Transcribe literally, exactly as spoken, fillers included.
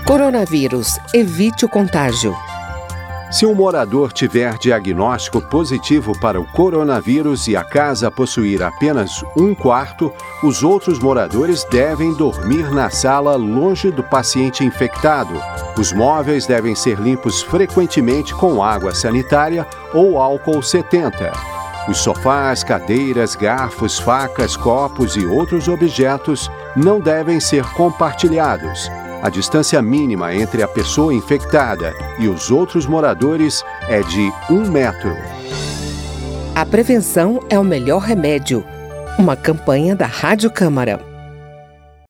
Coronavírus, evite o contágio. Se um morador tiver diagnóstico positivo para o coronavírus e a casa possuir apenas um quarto, os outros moradores devem dormir na sala longe do paciente infectado. Os móveis devem ser limpos frequentemente com água sanitária ou álcool setenta. Os sofás, cadeiras, garfos, facas, copos e outros objetos não devem ser compartilhados. A distância mínima entre a pessoa infectada e os outros moradores é de um metro. A prevenção é o melhor remédio. Uma campanha da Rádio Câmara.